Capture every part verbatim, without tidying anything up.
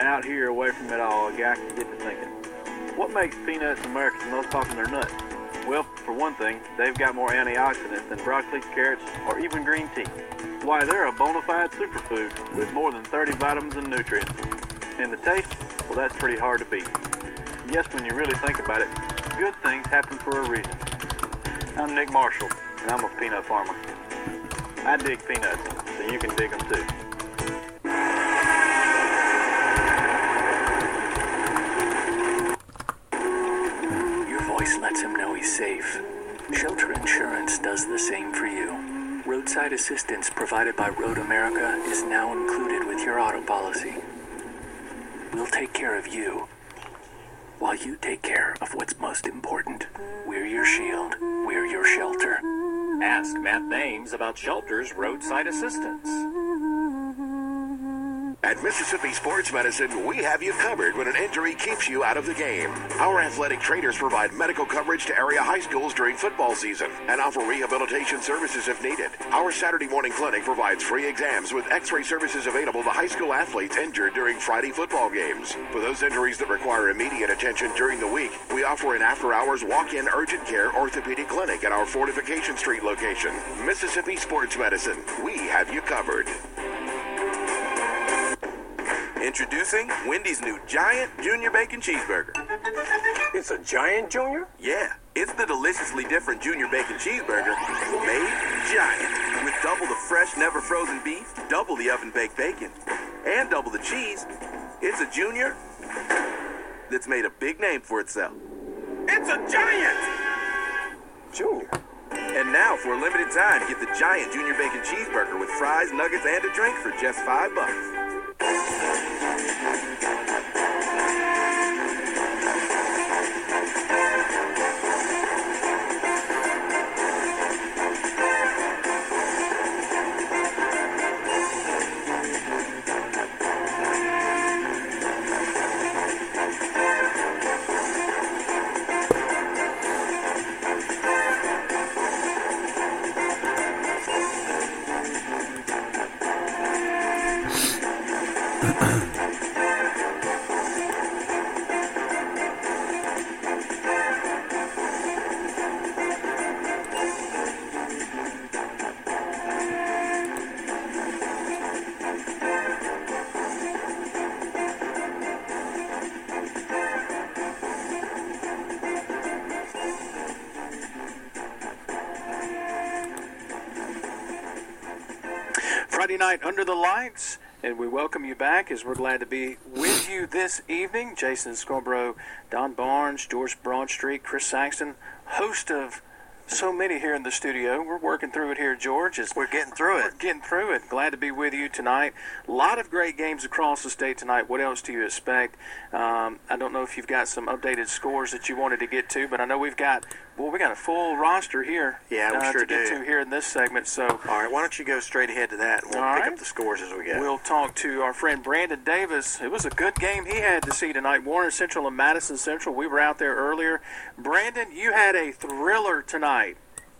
out here away from it all, a guy can get to thinking, what makes peanuts America's most popular nut? Well, for one thing, they've got more antioxidants than broccoli, carrots, or even green tea. Why, they're a bona fide superfood with more than thirty vitamins and nutrients. And the taste? Well, that's pretty hard to beat. Yes, when you really think about it, good things happen for a reason. I'm Nick Marshall, and I'm a peanut farmer. I dig peanuts, so you can dig them too. Your voice lets him know he's safe. Shelter Insurance does the same for you. Roadside assistance provided by Road America is now included with your auto policy. We'll take care of you, while you take care of what's most important. We're your shield. We're your shelter. Ask Matt Thames about Shelter's roadside assistance. At Mississippi Sports Medicine, we have you covered when an injury keeps you out of the game. Our athletic trainers provide medical coverage to area high schools during football season and offer rehabilitation services if needed. Our Saturday morning clinic provides free exams with x-ray services available to high school athletes injured during Friday football games. For those injuries that require immediate attention during the week, we offer an after-hours walk-in urgent care orthopedic clinic at our Fortification Street location. Mississippi Sports Medicine, we have you covered. Introducing Wendy's new Giant Junior Bacon Cheeseburger. It's a Giant Junior? Yeah, it's the deliciously different Junior Bacon Cheeseburger made giant. With double the fresh, never frozen beef, double the oven-baked bacon, and double the cheese, it's a Junior that's made a big name for itself. It's a Giant! Junior? And now, for a limited time, get the Giant Junior Bacon Cheeseburger with fries, nuggets, and a drink for just five bucks. Friday night under the lights, and we welcome you back as we're glad to be with you this evening. Jason Scarborough, Don Barnes, George Broadstreet, Chris Saxton, host of so many here in the studio. We're working through it here, George. As we're getting through it. We're getting through it. Glad to be with you tonight. A lot of great games across the state tonight. What else do you expect? Um, I don't know if you've got some updated scores that you wanted to get to, but I know we've got, well, we got a full roster here. Yeah, we uh, sure to get do. to here in this segment. So, all right, why don't you go straight ahead to that, and we'll all pick right. up the scores as we go. We'll talk to our friend Brandon Davis. It was a good game he had to see tonight. Warren Central and Madison Central. We were out there earlier. Brandon, you had a thriller tonight.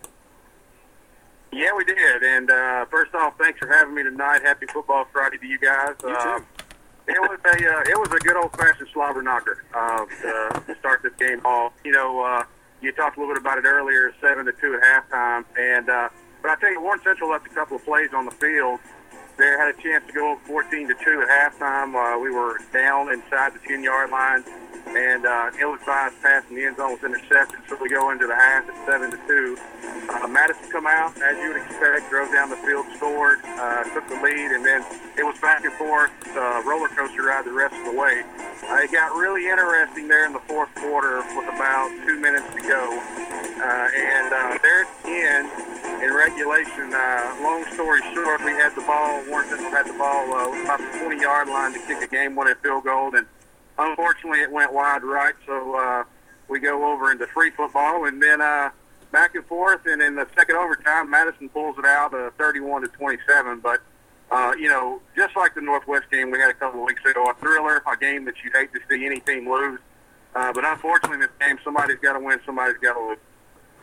Yeah, we did. And uh, first off, thanks for having me tonight. Happy Football Friday to you guys. You uh, too. It was a uh, it was a good old fashioned slobber knocker uh, to, to start this game off. You know, uh, you talked a little bit about it earlier, seven to two at halftime. And uh, but I tell you, Warren Central left a couple of plays on the field. They had a chance to go fourteen to two at halftime. Uh, we were down inside the ten yard line, and uh, ill-advised pass in the end zone was intercepted. So we go into the half at seven to two. Uh, Madison come out, as you would expect, drove down the field, scored, uh, took the lead, and then it was back and forth, uh, roller coaster ride the rest of the way. Uh, it got really interesting there in the fourth quarter with about two minutes to go. Uh, and uh, there at the end, in regulation, uh, long story short, we had the ball, Warren Central had the ball uh, about the twenty yard line to kick a game-winning field goal, and unfortunately it went wide right, so uh, we go over into free football, and then uh, back and forth, and in the second overtime, Madison pulls it out uh, thirty-one to twenty-seven. But uh, you know, just like the Northwest game we had a couple of weeks ago, a thriller, a game that you'd hate to see any team lose. Uh, but unfortunately, in this game, somebody's got to win, somebody's got to lose.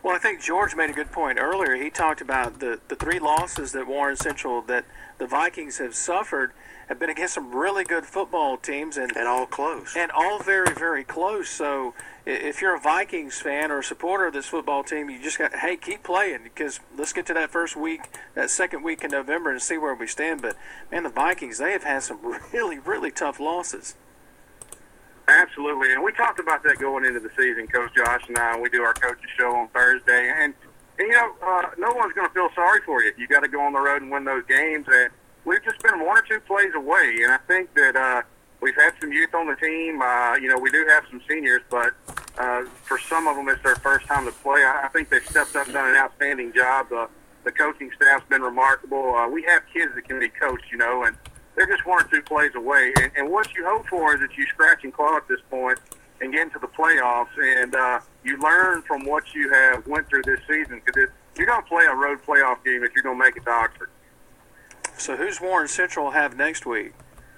Well, I think George made a good point earlier. He talked about the, the three losses that Warren Central, that the Vikings have suffered, have been against some really good football teams. And, and all close. And all very, very close. So if you're a Vikings fan or a supporter of this football team, you just got, hey, keep playing, because let's get to that first week, that second week in November, and see where we stand. But, man, the Vikings, they have had some really, really tough losses. Absolutely, and we talked about that going into the season, Coach Josh and I. We do our coaches show on Thursday, and, and you know, uh, no one's going to feel sorry for you. You got to go on the road and win those games, and we've just been one or two plays away. And I think that uh, we've had some youth on the team. Uh, you know, we do have some seniors, but uh, for some of them, it's their first time to play. I, I think they've stepped up and done an outstanding job. Uh, the coaching staff's been remarkable. Uh, we have kids that can be coached, you know, and they're just one or two plays away. And, and what you hope for is that you scratch and claw at this point and get into the playoffs, and uh, you learn from what you have went through this season, because you're going to play a road playoff game if you're going to make it to Oxford. So who's Warren Central have next week?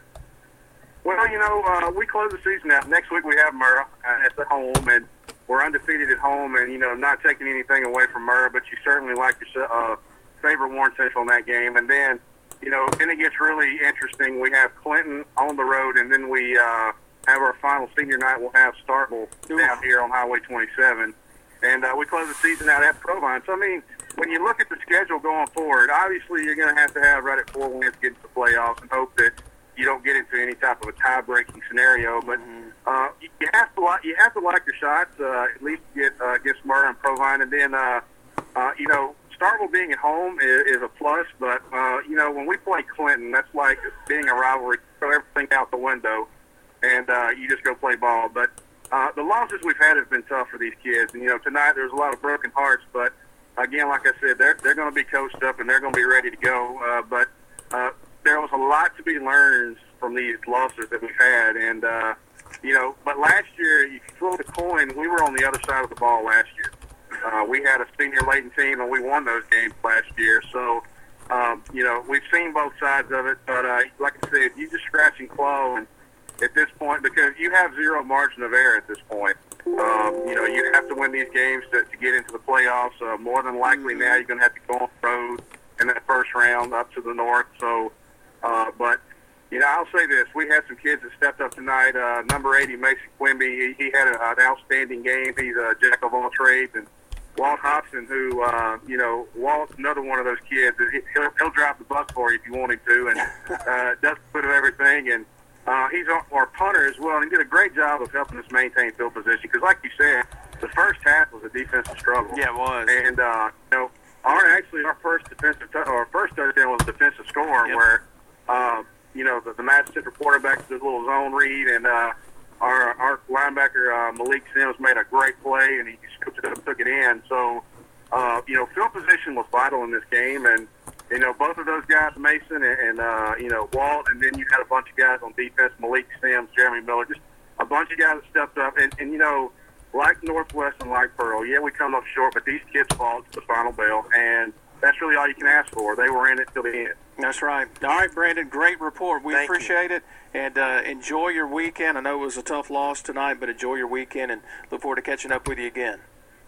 Well, you know, uh, we close the season out. Next week we have Murrah uh, at the home, and we're undefeated at home, and, you know, not taking anything away from Murrah, but you certainly like to uh, favor Warren Central in that game. And then, you know, then it gets really interesting. We have Clinton on the road, and then we uh, have our final senior night. We'll have Starkville down here on Highway twenty-seven. And uh, we close the season out at Provine. So, I mean, when you look at the schedule going forward, obviously you're going to have to have right at four wins to get into the playoffs and hope that you don't get into any type of a tie-breaking scenario. But uh, you have to like you have to like your shots, uh, at least get uh, against Murrah and Provine. And then, uh, uh, you know, Starkville being at home is, is a plus, but, uh, you know, when we play Clinton, that's like being a rivalry. Throw everything out the window, and uh, you just go play ball. But uh, the losses we've had have been tough for these kids. And, you know, tonight there's a lot of broken hearts, but, again, like I said, they're, they're going to be coached up and they're going to be ready to go. Uh, but uh, there was a lot to be learned from these losses that we've had. And, uh, you know, but last year, you throw the coin, we were on the other side of the ball last year. Uh, we had a senior-laden team, and we won those games last year. So, um, you know, we've seen both sides of it. But, uh, like I said, you just scratch and claw and at this point, because you have zero margin of error at this point. Um, you know, you have to win these games to, to get into the playoffs. Uh, more than likely now you're going to have to go on the road in that first round up to the north. So, uh, but, you know, I'll say this. We had some kids that stepped up tonight. Uh, number eighty, Mason Quimby, he, he had a, an outstanding game. He's a jack of all trades. And Walt Hobson, who, uh, you know, Walt's another one of those kids. He'll, he'll drop the bus for you if you want him to, and uh, does a bit of everything. And uh, he's our, our punter as well, and he did a great job of helping us maintain field position. Because, like you said, the first half was a defensive struggle. Yeah, it was. And uh, you know, our actually our first defensive, t- our first touchdown was a defensive score, yep. where uh, you know the, the Matt Central quarterback did a little zone read, and uh, our our linebacker uh, Malik Sims made a great play, and he scooped it up and took it in. So, uh, you know, field position was vital in this game, and you know both of those guys, Mason and, and uh, you know Walt, and then you had a bunch of guys on defense, Malik Sims, Jeremy Miller, just a bunch of guys that stepped up, and, and you know, like Northwest and like Pearl, yeah, we come up short, but these kids fought to the final bell, and that's really all you can ask for. They were in it till the end. That's right. All right, Brandon, great report. We Thank appreciate you. it, and uh, enjoy your weekend. I know it was a tough loss tonight, but enjoy your weekend, and look forward to catching up with you again.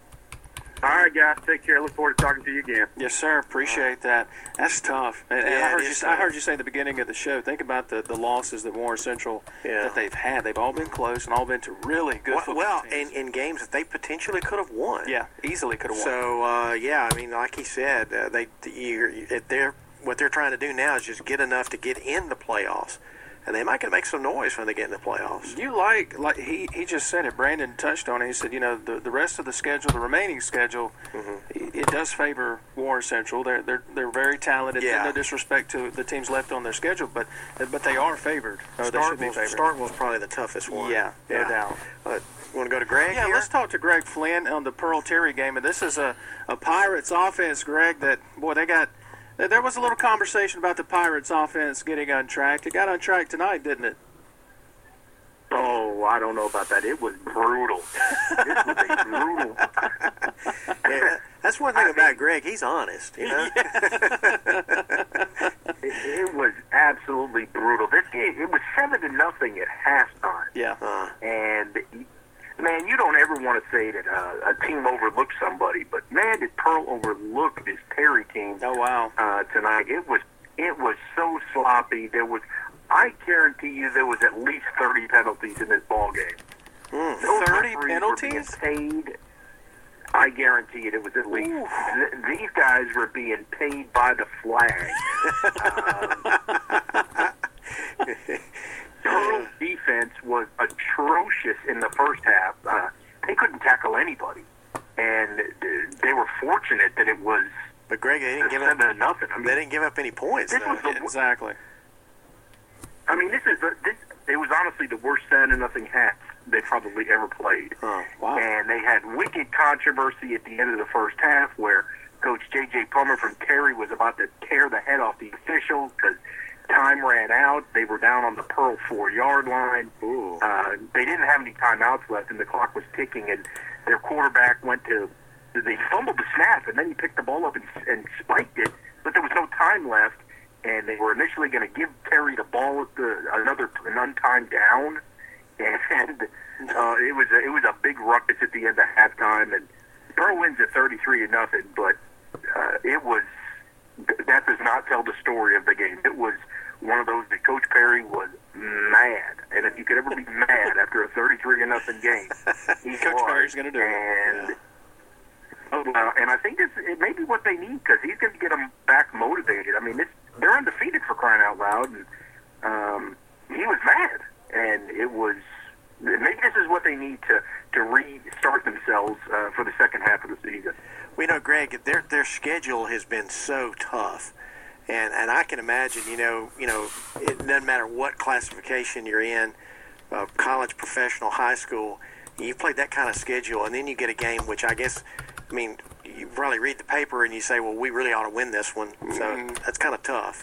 All right, guys, take care. Look forward to talking to you again. Yes, sir. Appreciate that. That's tough. And, and Yeah, I, heard it you, is I tough. heard you say at the beginning of the show, think about the, the losses that Warren Central Yeah. that they've had. They've all been close and all been to really good Well, football well teams. in, in games that they potentially could have won. Yeah, easily could have won. So uh, yeah, I mean, like he said, uh, they you're, they're what they're trying to do now is just get enough to get in the playoffs, and they might can make some noise when they get in the playoffs. You like, like he, he just said it, Brandon touched on it. He said, you know, the, the rest of the schedule, the remaining schedule, Mm-hmm. it does favor Warren Central. They're they're they're very talented. Yeah. No disrespect to the teams left on their schedule, but but they are favored. Or they should be Starkville's, favored. Starkville's probably the toughest one. Yeah, no doubt. Uh, want to go to Greg Yeah, here? let's talk to Greg Flynn on the Pearl Terry game. And this is a, a Pirates offense, Greg, that, boy, they got – there was a little conversation about the Pirates offense getting untracked. It got untracked tonight, didn't it? Oh, I don't know about that. It was brutal. It was a brutal. Yeah, that's one thing about Greg. He's honest, you know. it, it was absolutely brutal. This game, it was seven to nothing at halftime. Yeah. Uh, And man, you don't ever want to say that uh, a team overlooked somebody, but man, did Pearl overlook this Terry team? Oh wow! Uh, tonight it was it was so sloppy. There was, I guarantee you, there was at least thirty penalties in this ball game. Mm. Those thirty referees penalties? were being paid. I guarantee you, it was at least. Th- these guys were being paid by the flag. um, Pearl's defense was atrocious in the first half. Uh, they couldn't tackle anybody, and they were fortunate that it was. But Greg, they didn't give up nothing. I mean, they didn't give up any points. This though. was the, exactly. I mean, this is the, this. It was honestly the worst seven to nothing hats they probably ever played. Oh, wow. And they had wicked controversy at the end of the first half where Coach J J Plummer from Terry was about to tear the head off the official because time ran out. They were down on the Pearl four-yard line. Ooh. Uh, they didn't have any timeouts left, and the clock was ticking, and their quarterback went to – they fumbled the snap, and then he picked the ball up and, and spiked it, but there was no time left. And they were initially going to give Terry the ball at the, another an untimed down, and uh, it was a, it was a big ruckus at the end of halftime. And Pearl wins at thirty-three to nothing, but uh, it was that does not tell the story of the game. It was one of those that Coach Perry was mad, and if you could ever be mad after a thirty-three to nothing game, he Coach was. Perry's going to do and, it. Yeah. Uh, and I think this, it may be what they need because he's going to get them back motivated. I mean, this, they're undefeated for crying out loud, and um, he was mad. And it was maybe this is what they need to, to restart themselves uh, for the second half of the season. We know, Greg, their their schedule has been so tough, and and I can imagine, you know, you know, it doesn't matter what classification you're in, uh, college, professional, high school. You played that kind of schedule, and then you get a game which I guess. I mean, you probably read the paper and you say, well, we really ought to win this one. So mm-hmm. that's kind of tough.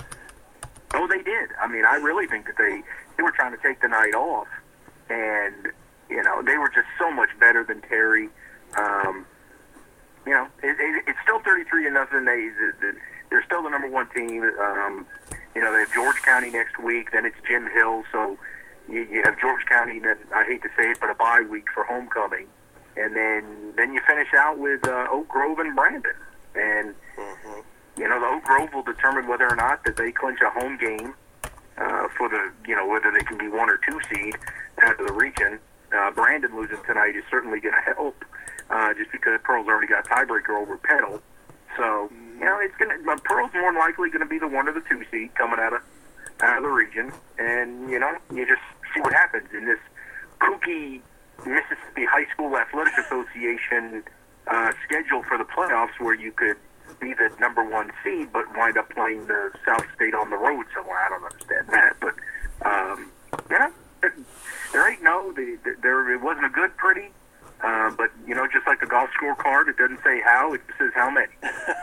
Oh, they did. I mean, I really think that they, they were trying to take the night off. And, you know, they were just so much better than Terry. Um, you know, it, it, it's still thirty-three to nothing. They, they're still the number one team. Um, you know, they have George County next week. Then it's Jim Hill. So you, you have George County, then I hate to say it, but a bye week for homecoming. And then, then you finish out with uh, Oak Grove and Brandon. And, mm-hmm. you know, the Oak Grove will determine whether or not that they clinch a home game uh, for the, you know, whether they can be one or two seed out of the region. Uh, Brandon losing tonight is certainly going to help uh, just because Pearl's already got a tiebreaker over Petal. So, you know, it's going to, Pearl's more likely going to be the one or the two seed coming out of, out of the region. And, you know, you just see what happens in this kooky Mississippi High School Athletic Association uh, schedule for the playoffs where you could be the number one seed but wind up playing the South State on the road somewhere. I don't understand that. But, um, you know, there ain't no, the, the, there, it wasn't a good pretty, uh, but, you know, just like the golf scorecard, it doesn't say how, it says how many.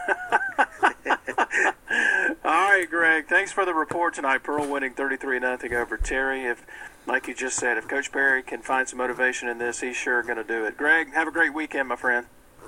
All right, Greg, thanks for the report tonight. Pearl winning thirty-three nothing over Terry. If, like you just said, if Coach Perry can find some motivation in this, he's sure going to do it. Greg, have a great weekend, my friend.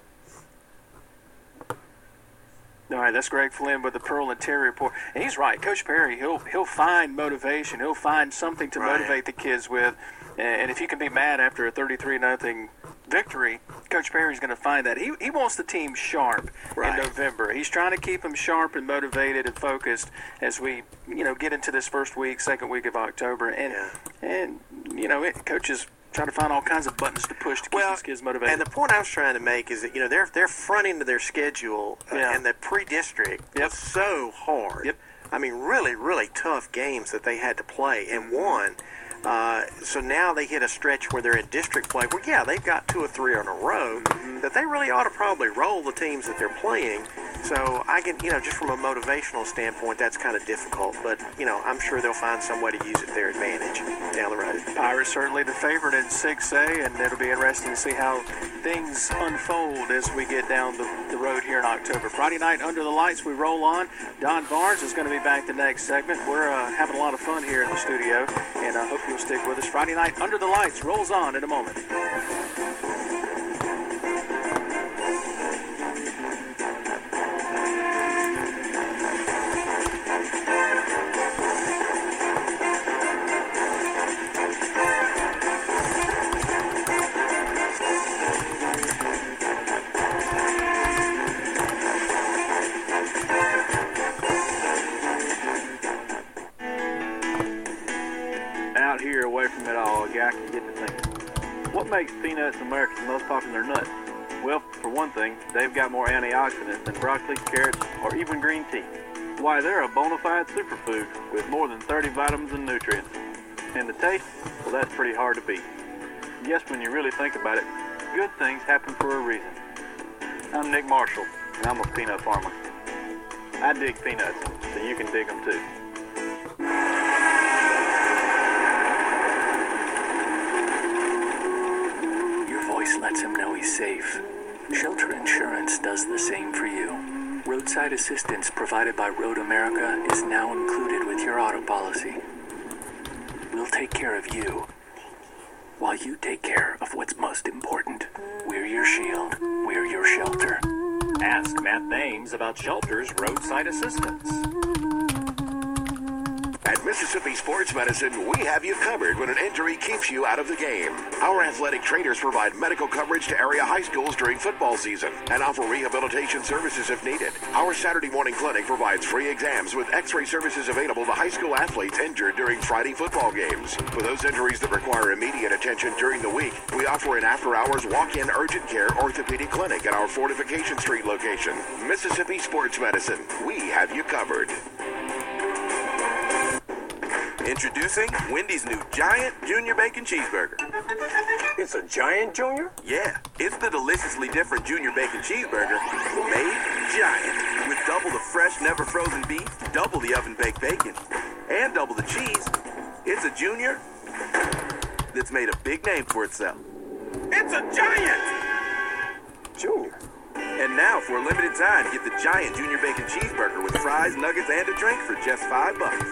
All right, that's Greg Flynn with the Pearl and Terry report. And he's right. Coach Perry, he'll he'll find motivation. He'll find something to right. motivate the kids with. And if you can be mad after a thirty-three nothing victory, Coach Perry's going to find that. He he wants the team sharp right. in November. He's trying to keep them sharp and motivated and focused as we, you know, get into this first week, second week of October. And, yeah. and you know, it, coaches trying to find all kinds of buttons to push to keep well, these kids motivated. And the point I was trying to make is that, you know, they're they're fronting to their schedule uh, yeah. and the pre-district yep. was so hard. Yep. I mean, really, really tough games that they had to play and won. Uh, so now they hit a stretch where they're in district play where, yeah, they've got two or three in a row mm-hmm. that they really ought to probably roll the teams that they're playing. So I can, you know, just from a motivational standpoint, that's kind of difficult. But, you know, I'm sure they'll find some way to use it to their advantage down the road. Pirates certainly the favorite in six A, and it'll be interesting to see how things unfold as we get down the, the road here in October. Friday night, Under the Lights, we roll on. Don Barnes is going to be back the next segment. We're uh, having a lot of fun here in the studio, and I hope you'll stick with us. Friday night, Under the Lights rolls on in a moment. from it all, a guy can get to thinking. What makes peanuts America's most popular nut? Well, for one thing, they've got more antioxidants than broccoli, carrots, or even green tea. Why, they're a bona fide superfood with more than thirty vitamins and nutrients. And the taste? Well, that's pretty hard to beat. Yes, when you really think about it, good things happen for a reason. I'm Nick Marshall, and I'm a peanut farmer. I dig peanuts, so you can dig them too. Your voice lets him know he's safe. Shelter Insurance does the same for you. Roadside assistance provided by Road America is now included with your auto policy. We'll take care of you while you take care of what's most important. We're your shield. We're your shelter. Ask Matt Thames about Shelter's roadside assistance. At Mississippi Sports Medicine, we have you covered when an injury keeps you out of the game. Our athletic trainers provide medical coverage to area high schools during football season and offer rehabilitation services if needed. Our Saturday morning clinic provides free exams with x-ray services available to high school athletes injured during Friday football games. For those injuries that require immediate attention during the week, we offer an after-hours walk-in urgent care orthopedic clinic at our Fortification Street location. Mississippi Sports Medicine, we have you covered. Introducing Wendy's new Giant Junior Bacon Cheeseburger. It's a Giant Junior? Yeah, it's the deliciously different Junior Bacon Cheeseburger made giant with double the fresh, never frozen beef, double the oven-baked bacon, and double the cheese. It's a Junior that's made a big name for itself. It's a Giant! Junior. And now, for a limited time, get the Giant Junior Bacon Cheeseburger with fries, nuggets, and a drink for just five bucks.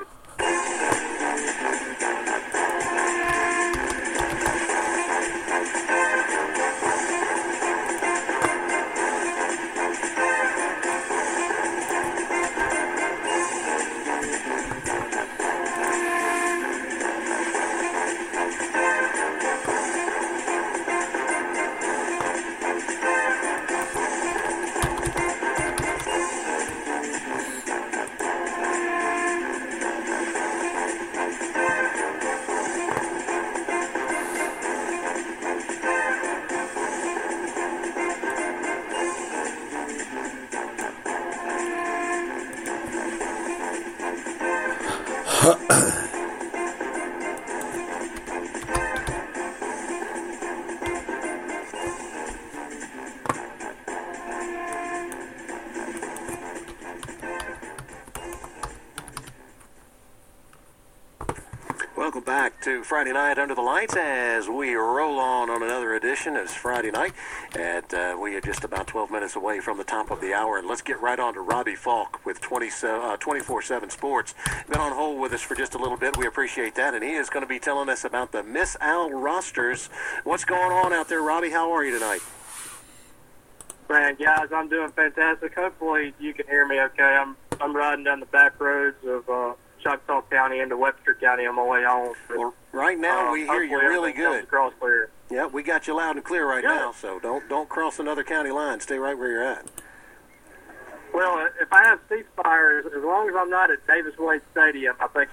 Welcome back to Friday Night Under the Lights as we roll on on another edition. It's Friday night, and uh, we are just about twelve minutes away from the top of the hour. And let's get right on to Robbie Falk with twenty-four seven Sports. Been on hold with us for just a little bit. We appreciate that, and he is going to be telling us about the Miss Al rosters. What's going on out there, Robbie? How are you tonight? Man, guys, I'm doing fantastic. Hopefully you can hear me okay. I'm I'm riding down the back roads of uh, Choctaw County into Webster County on my way home. So, well, right now uh, we hear you really good. Across clear. Yeah, we got you loud and clear right Good. now, so don't don't cross another county line. Stay right where you're at. Well, if I have ceasefire, as long as I'm not at Davis Wade Stadium, I think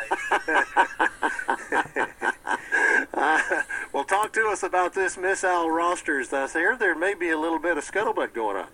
I'm okay. uh, well, talk to us about this Miss Al rosters. Uh, there, there may be a little bit of scuttlebutt going on.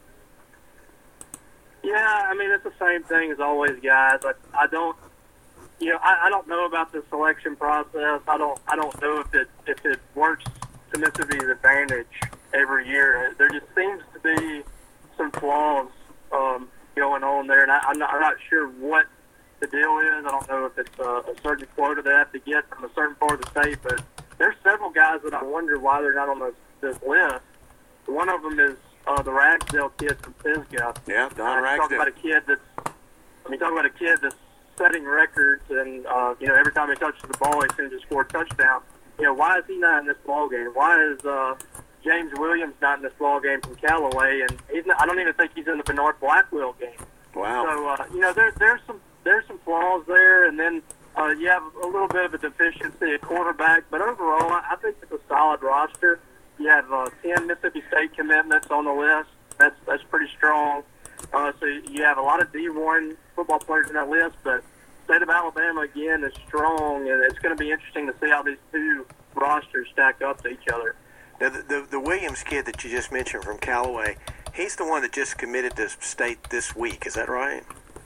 Yeah, I mean, it's the same thing as always, guys. I, I don't, you know, I, I don't know about the selection process. I don't, I don't know if it if it works to Mississippi's advantage every year. There just seems to be some flaws um, going on there, and I, I'm not, I'm not sure what the deal is. I don't know if it's a, a certain quota they have to get from a certain part of the state, but there's several guys that I wonder why they're not on this, this list. One of them is uh, the Ragsdale kid from Pisgah. Yeah, Don uh, Ragsdale. Talking about a kid that's, I mean, talking about a kid that's setting records, and uh, you know, every time he touches the ball, he seems to score a touchdown. You know, why is he not in this ball game? Why is uh, James Williams not in this ball game from Callaway? And he's not, I don't even think he's in the Bernard Blackwell game. Wow. So uh, you know, there, there's some there's some flaws there, and then uh, you have a little bit of a deficiency at quarterback. But overall, I, I think it's a solid roster. You have uh, ten Mississippi State commitments on the list. That's that's pretty strong. Uh, so you have a lot of D one football players in that list, but State of Alabama, again, is strong, and it's going to be interesting to see how these two rosters stack up to each other. Now, the, the, the Williams kid that you just mentioned from Callaway, he's the one that just committed to state this week. Is that right?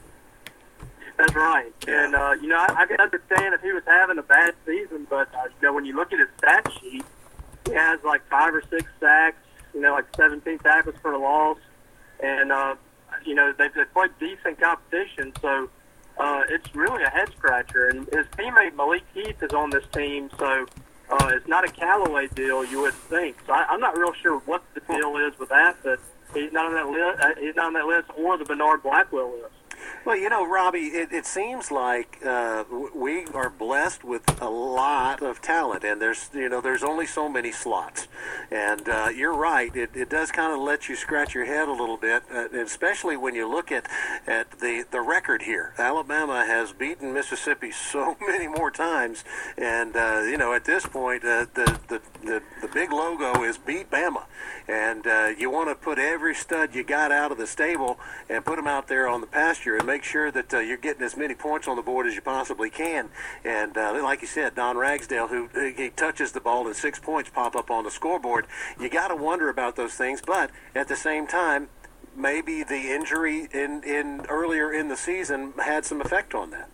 That's right. Yeah. And, uh, you know, I, I can understand if he was having a bad season, but, uh, you know, when you look at his stat sheet, he has like five or six sacks, you know, like seventeen tackles for a loss. And, uh, you know, they've, they've played decent competition, so uh, it's really a head-scratcher. And his teammate Malik Heath is on this team, so uh, it's not a Callaway deal, you would think. So I, I'm not real sure what the deal is with that, but he's not on that list, uh, he's not on that list or the Bernard Blackwell list. Well, you know, Robbie, it, it seems like uh, we are blessed with a lot of talent, and there's, you know, there's only so many slots. And uh, you're right; it, it does kind of let you scratch your head a little bit, uh, especially when you look at at the the record here. Alabama has beaten Mississippi so many more times, and uh, you know, at this point, uh, the, the the the big logo is beat Bama, and uh, you want to put every stud you got out of the stable and put them out there on the pasture and make sure that uh, you're getting as many points on the board as you possibly can. And uh, like you said, Don Ragsdale, who he touches the ball and six points pop up on the scoreboard. You got to wonder about those things, but at the same time, maybe the injury in, in earlier in the season had some effect on that.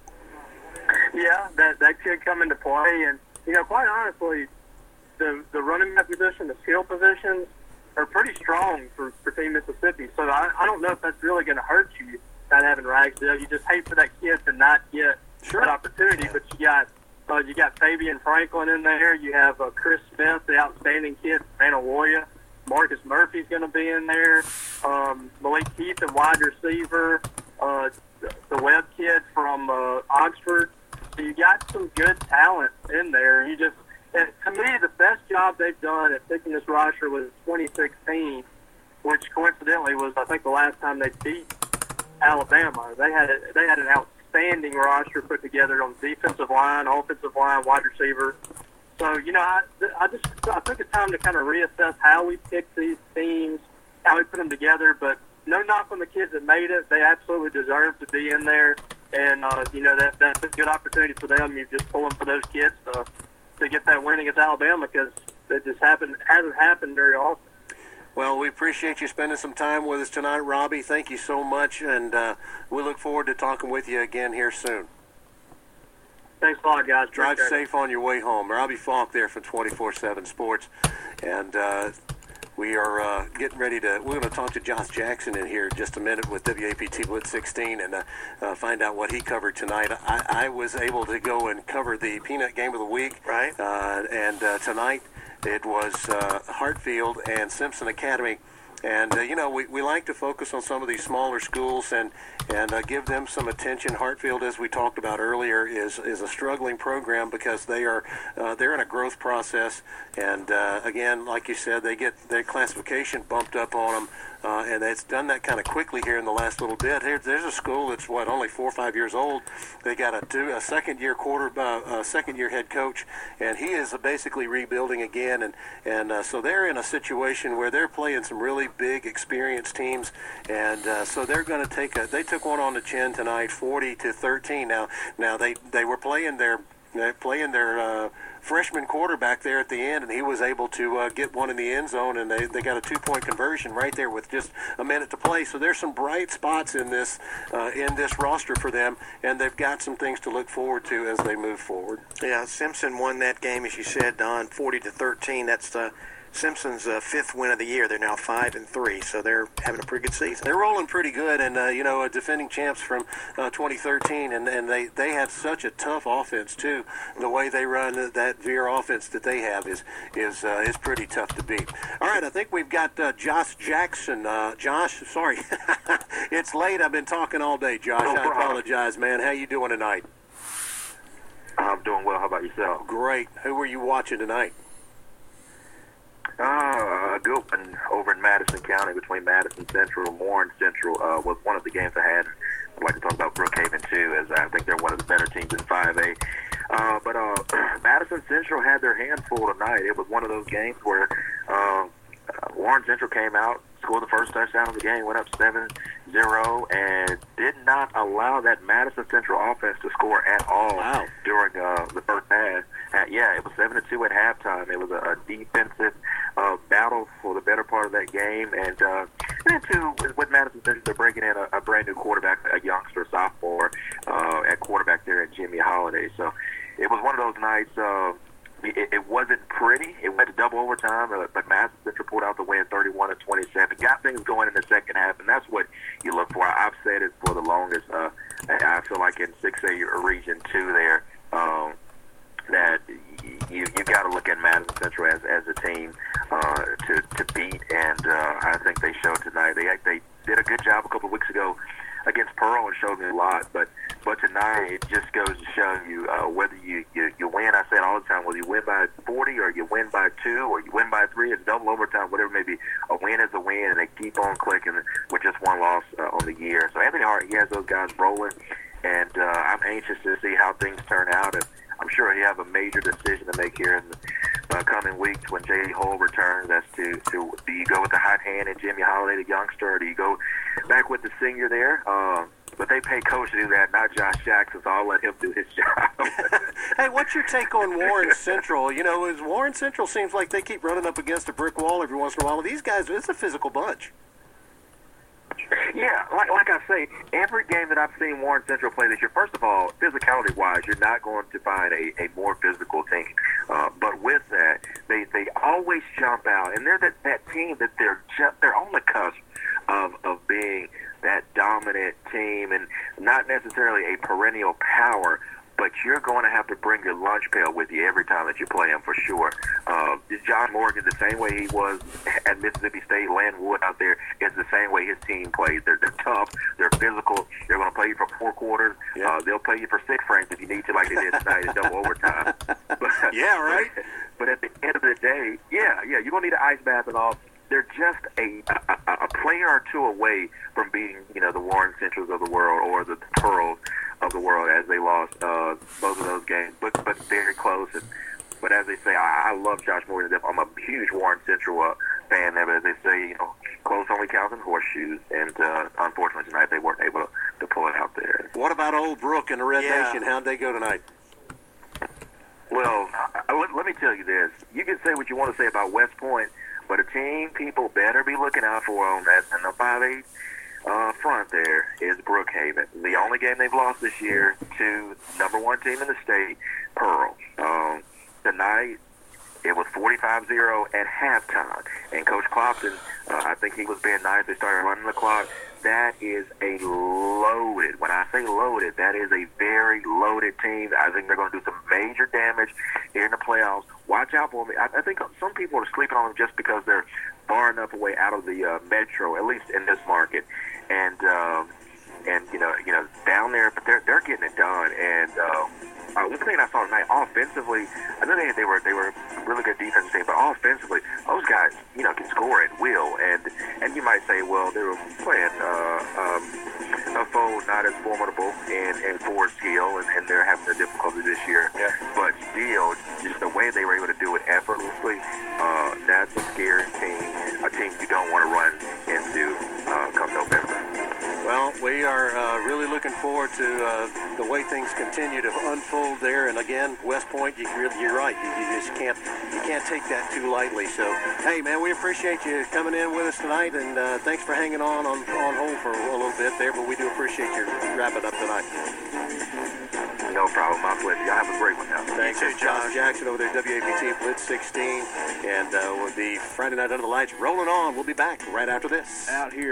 Yeah, that that could come into play. And, you know, quite honestly, the, the running back position, the skill positions are pretty strong for, for Team Mississippi. So I, I don't know if that's really going to hurt you, not having Ragsdale. You just hate for that kid to not get sure. that opportunity. But you got uh, you got Fabian Franklin in there. You have uh, Chris Smith, the outstanding kid from Manawoya. Marcus Murphy's going to be in there. Um, Malik Heath, the wide receiver. Uh, the, the Webb kid from uh, Oxford. So you got some good talent in there. You just, and to me, the best job they've done at picking this roster was twenty sixteen, which coincidentally was, I think, the last time they beat Alabama. They had a, they had an outstanding roster put together on defensive line, offensive line, wide receiver. So, you know, I, I just I took the time to kind of reassess how we picked these teams, how we put them together. But no knock on the kids that made it. They absolutely deserve to be in there. And, uh, you know, that that's a good opportunity for them. You're just pulling for those kids to, to get that win against Alabama, because it just happened, hasn't happened very often. Well, we appreciate you spending some time with us tonight, Robbie. Thank you so much, and uh, we look forward to talking with you again here soon. Thanks a lot, guys. Drive Appreciate safe on your way home. Robbie Falk there from twenty-four seven Sports. And uh, we are uh, getting ready to, we're going to talk to Josh Jackson in here in just a minute with W A P T Blitz sixteen and uh, uh, find out what he covered tonight. I, I was able to go and cover the Peanut Game of the Week. Right. Uh, and uh, tonight it was uh, Hartfield and Simpson Academy. And, uh, you know, we, we like to focus on some of these smaller schools and, and uh, give them some attention. Hartfield, as we talked about earlier, is is a struggling program because they are uh, they're in a growth process. And, uh, again, like you said, they get their classification bumped up on them. Uh, and it's done that kind of quickly here in the last little bit. Here, there's a school that's what only four or five years old. They got a, two, a second-year quarter, uh, a second-year head coach, and he is basically rebuilding again. And and uh, so they're in a situation where they're playing some really big, experienced teams, and uh, so they're going to take a. They took one on the chin tonight, forty to thirteen. Now, now they they were playing their they're playing their. Uh, freshman quarterback there at the end, and he was able to uh, get one in the end zone, and they, they got a two-point conversion right there with just a minute to play. So there's some bright spots in this uh, in this roster for them, and they've got some things to look forward to as they move forward. Yeah, Simpson won that game, as you said, Don, forty to thirteen. That's the Simpson's uh, fifth win of the year. They're now five and three, so they're having a pretty good season. They're rolling pretty good, and uh, you know, uh, defending champs from uh, twenty thirteen, and, and they, they have such a tough offense too. The way they run that veer offense that they have is is uh, is pretty tough to beat. All right, I think we've got uh, Josh Jackson. Uh, Josh, sorry, it's late. I've been talking all day, Josh. No I apologize, man. How you doing tonight? I'm doing well. How about yourself? Great. Who were you watching tonight? Uh, I grew up in, over in Madison County between Madison Central and Warren Central. Uh, was one of the games I had. I'd like to talk about Brookhaven too, as I think they're one of the better teams in five A. Uh, but uh, Madison Central had their hands full tonight. It was one of those games where uh, uh, Warren Central came out, scored the first touchdown of the game, went up seven zero and did not allow that Madison Central offense to score at all wow. during uh, the first half. Uh, yeah, it was seven to two at halftime. It was a, a defensive uh, battle for the better part of that game. And, uh, and two, with Madison Central, they're bringing in a, a brand new quarterback, a youngster sophomore uh, at quarterback there at Jimmy Holiday. So it was one of those nights. Uh, It, it wasn't pretty. It went to double overtime, but Madison Central pulled out the win thirty-one to twenty-seven. Got things going in the second half, and that's what you look for. I've said it for the longest. Uh, I feel like in six A Region two there, um, that you you got to look at Madison Central as, as a team uh, to, to beat, and uh, I think they showed tonight. They, they did a good job a couple of weeks ago against Pearl and showed me a lot, but but tonight it just goes to show you uh, whether you, you, you win. I say it all the time, whether you win by forty or you win by two or you win by three, it's double overtime, whatever it may be. A win is a win, and they keep on clicking with just one loss uh, on the year. So Anthony Hart, he has those guys rolling, and uh, I'm anxious to see how things turn out. And I'm sure he'll have a major decision to make here in the uh, coming weeks when J D Hull returns. That's to, to do you go with the hot hand and Jimmy Holiday, the youngster, or do you go back with the senior there? Uh, but they pay coach to do that, not Josh Jackson, so I'll let him do his job. Hey, what's your take on Warren Central? You know, is Warren Central seems like they keep running up against a brick wall every once in a while. Well, these guys, it's a physical bunch. Yeah, like, like I say, every game that I've seen Warren Central play this year, first of all, physicality-wise, you're not going to find a, a more physical team. Uh, but with that, they, they always jump out, and they're that, that team that they're just, they're on the cusp of, of being that dominant team, and not necessarily a perennial power, but you're going to have to bring your lunch pail with you every time that you play them for sure. Uh, John Morgan, the same way he was at Mississippi State, Len Wood out there, is the same way his team plays. They're, they're tough, they're physical, they're going to play you for four quarters. Yeah. Uh, they'll play you for six frames if you need to, like they did tonight in double overtime. But, yeah, right? But, but at the end of the day, yeah, yeah, you're going to need an ice bath and all. They're just a, a a player or two away from beating, you know, the Warren Centrals of the world or the Pearls of the world, as they lost uh, both of those games, but but very close. And, but as they say, I, I love Josh Morgan. I'm a huge Warren Central uh, fan. But as they say, you know, close only counts in horseshoes. And uh, unfortunately tonight they weren't able to, to pull it out there. What about Old Brook and the Red Yeah. Nation? How'd they go tonight? Well, I, let, let me tell you this. You can say what you want to say about West Point, but a team people better be looking out for on that in the five eight uh, front there is Brookhaven. The only game they've lost this year to number one team in the state, Pearl. Um, tonight, it was forty-five zero at halftime. And Coach Clopton, uh, I think he was being nice. They started running the clock. That is a loaded, when I say loaded, that is a very loaded team. I think they're going to do some major damage here in the playoffs. Watch out for them. I, I think some people are sleeping on them just because they're far enough away out of the uh, metro, at least in this market. And, um, and you know, you know, down there, but they're, they're getting it done. And uh, uh, one thing I saw tonight, offensively, I know they, they were they were a really good defense team, but offensively, those guys, you know, can score at will. And and you might say, well, they were playing uh, um, a foe not as formidable in, in Ford Skill, and, and they're having the difficulty this year. Yeah. But still, just the way they were able to do it effortlessly, uh, that's a scary team, a team you don't want to run into uh, come November. Well, we are uh, really looking forward to uh, the way things continue to unfold there. And again, West Point, you, you're, you're right. You, you just can't you can't take that too lightly. So, hey, man, we appreciate you coming in with us tonight, and uh, thanks for hanging on, on on hold for a little bit there. But we do appreciate you wrapping up tonight. No problem, my pleasure. Y'all have a great one now. Thanks, too, Josh Josh. Jackson over there, W A P T Blitz sixteen, and uh, with the Friday Night Under the Lights rolling on. We'll be back right after this. Out here.